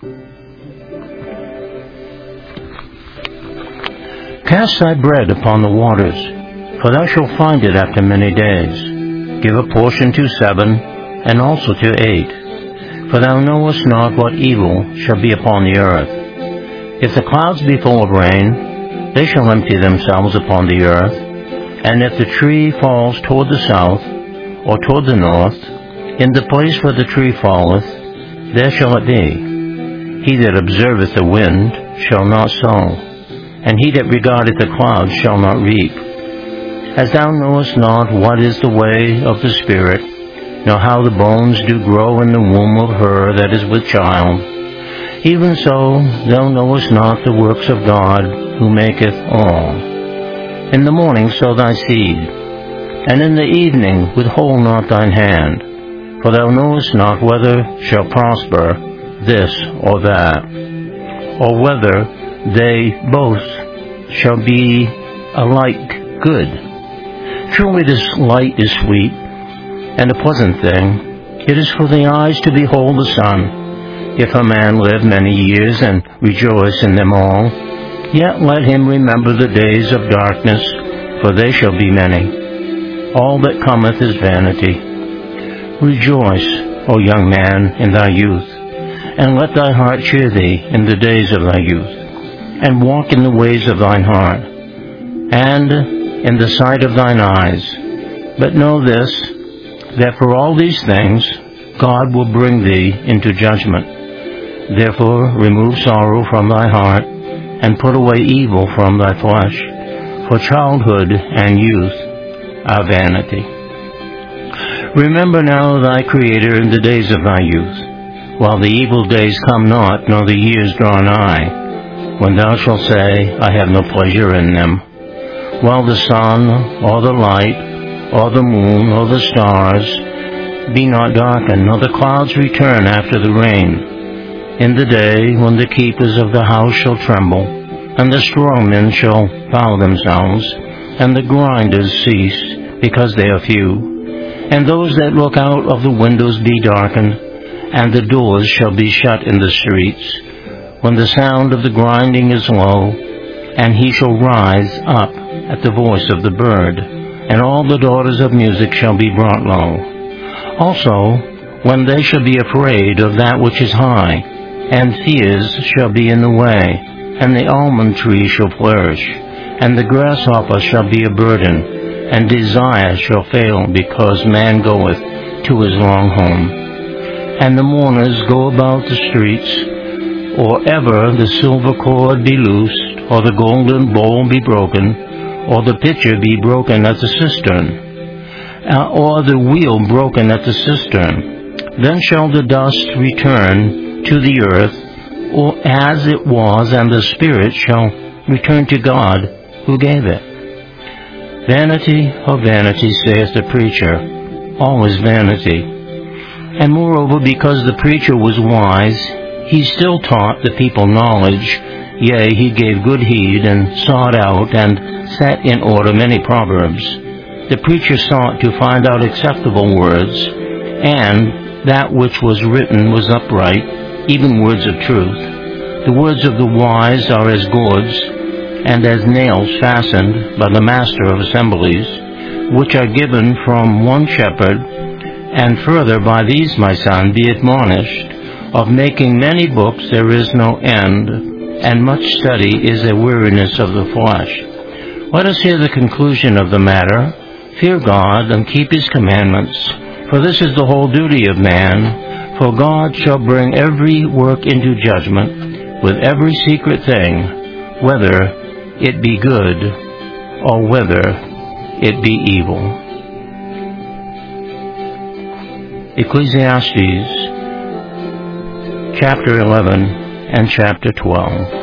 Cast thy bread upon the waters, for thou shalt find it after many days. Give a portion to 7, and also to 8. For thou knowest not what evil shall be upon the earth. If the clouds be full of rain, they shall empty themselves upon the earth. And if the tree falls toward the south, or toward the north, in the place where the tree falleth, there shall it be. He that observeth the wind shall not sow, and he that regardeth the clouds shall not reap. As thou knowest not what is the way of the Spirit, nor how the bones do grow in the womb of her that is with child, even so thou knowest not the works of God, who maketh all. In the morning sow thy seed, and in the evening withhold not thine hand, for thou knowest not whether shall prosper this or that, or whether they both shall be alike good. Truly this light is sweet, and a pleasant thing. It is for the eyes to behold the sun. If a man live many years and rejoice in them all, yet let him remember the days of darkness, for they shall be many. All that cometh is vanity. Rejoice, O young man, in thy youth, and let thy heart cheer thee in the days of thy youth, and walk in the ways of thine heart, and in the sight of thine eyes. But know this, that for all these things God will bring thee into judgment. Therefore remove sorrow from thy heart, and put away evil from thy flesh, for childhood and youth are vanity. Remember now thy Creator in the days of thy youth, while the evil days come not, nor the years draw nigh, when thou shalt say, I have no pleasure in them, while the sun, or the light, or the moon, or the stars be not darkened, nor the clouds return after the rain, in the day when the keepers of the house shall tremble, and the strong men shall bow themselves, and the grinders cease, because they are few, and those that look out of the windows be darkened, and the doors shall be shut in the streets, when the sound of the grinding is low, and he shall rise up at the voice of the bird, and all the daughters of music shall be brought low. Also, when they shall be afraid of that which is high, and fears shall be in the way, and the almond tree shall flourish, and the grasshopper shall be a burden, and desire shall fail, because man goeth to his long home. And the mourners go about the streets, or ever the silver cord be loosed, or the golden bowl be broken, or the pitcher be broken at the cistern, or the wheel broken at the cistern. Then shall the dust return to the earth, or as it was, and the spirit shall return to God who gave it. Vanity of vanity, saith the preacher, all is vanity. And moreover, because the preacher was wise, he still taught the people knowledge, yea, he gave good heed, and sought out, and set in order many proverbs. The preacher sought to find out acceptable words, and that which was written was upright, even words of truth. The words of the wise are as gourds, and as nails fastened by the master of assemblies, which are given from one shepherd. And further, by these, my son, be admonished, of making many books there is no end, and much study is a weariness of the flesh. Let us hear the conclusion of the matter. Fear God, and keep his commandments, for this is the whole duty of man. For God shall bring every work into judgment, with every secret thing, whether it be good, or whether it be evil. Ecclesiastes, chapter 11 and chapter 12.